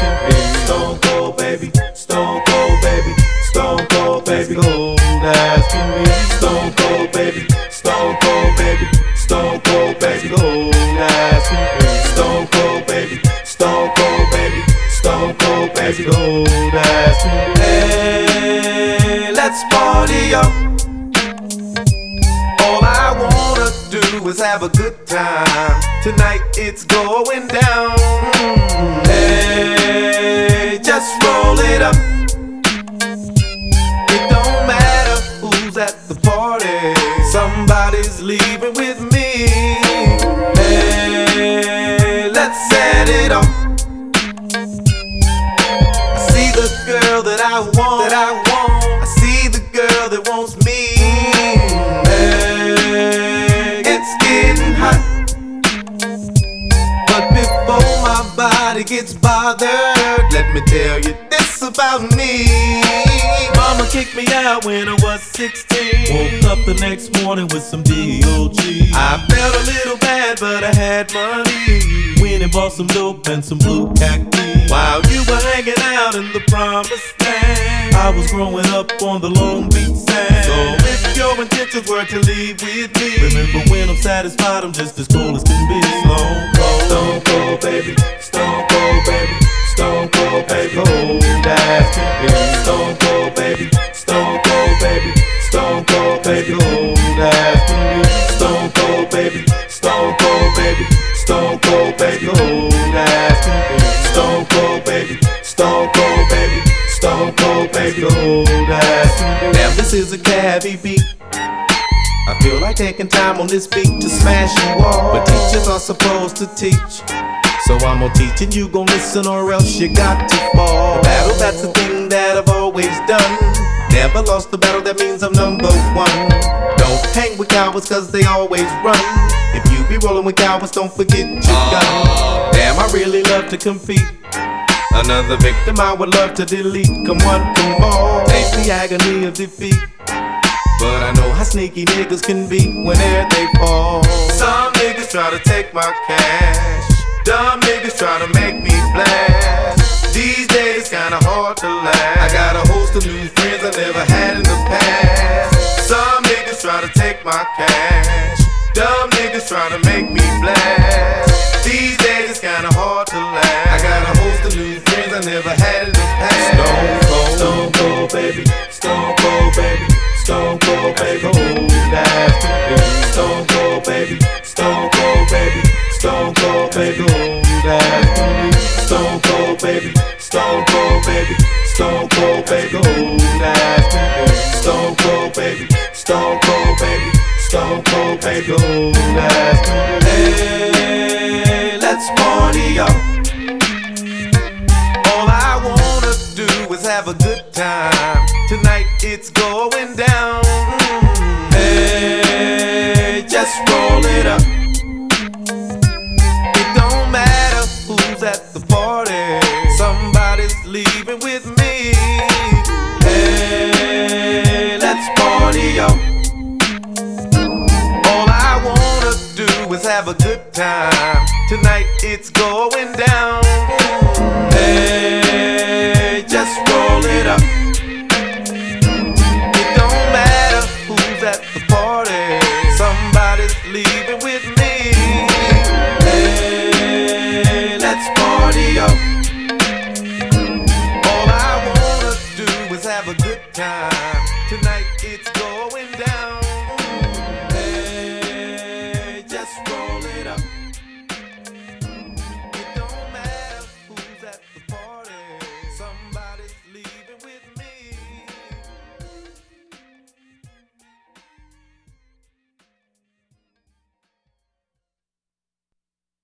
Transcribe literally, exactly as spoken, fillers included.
can be. Stone cold, baby. Stone cold, baby. Stone cold, baby. Cold as can be. Stone cold, baby. Stone cold, baby. Stone cold, baby. Cold as can be. Stone cold, baby. Stone cold, baby. Stone cold, baby. Cold as can be. Hey, let's party up. All I wanna do is have a good time. Tonight it's going down. Hey, just roll it up. It don't matter who's at the party. Somebody's leaving with me. Hey, let's set it off. I see the girl that I want, that I want. I see the girl that wants me. Hey, it's getting hot. But before my body gets bothered, let me tell you this about me. Mama kicked me out when I was sixteen. Woke up the next morning with some D O G. I felt a little bad, but I had money. Went and bought some dope and some blue cacti. While you were hanging out in the promised land, I was growing up on the Long Beach sand. so if your intentions were to leave with me, Remember when I'm satisfied, I'm just as cool as can be. Stone cold, Stone cold, baby. Stone cold, baby. Stone cold, baby. Cold as can be. Stone cold, baby. Stone cold, baby. Stone cold, baby. Cold as can be. Stone cold, baby. Stone cold, baby. Stone cold, baby. Cold as can be. Stone cold, baby. Stone cold, baby. Stone cold, baby. Cold as can be. Now this is a cabbie beat. I feel like taking time on this beat to smash you all, but teachers are supposed to teach. So I'm gonna teach and you gon' listen or else you got to fall. The battle, that's the thing that I've always done. Never lost the battle, that means I'm number one. Don't hang with cowards cause they always run. If you be rolling with cowards, don't forget your gun. Damn, I really love to compete. Another victim I would love to delete. Come one, come all, taste the agony of defeat. But I know how sneaky niggas can be whenever they fall. Some niggas try to take my cash. Dumb niggas try to make me blast. These days kinda hard to last. I got a host of new friends I never had in the past. Some niggas try to take my cash. Dumb niggas try to make me blast. These days it's kinda hard to last. I got a host of new friends I never had in the past. Stone cold, stone cold, baby. Stone cold, baby. Stone cold, baby. Cold as can be. Stone cold, baby. Stone cold, baby. Stone cold, baby. Cold as can be. Stone cold, baby. Stone cold, baby. Stone cold, baby. Cold as can be. Stone cold, baby. Stone cold, baby. Stone cold, baby. Cold as can be. Hey, let's party up. All I wanna do is have a good time. Tonight it's going down. Hey, just roll it up. It don't matter who's at the party. Somebody's leaving with me. Hey, let's party up. All I wanna do is have a good time. Tonight it's going down. Hey, just roll it up. At the party, somebody's leaving with me. Hey, let's party up. All I wanna do is have a good time.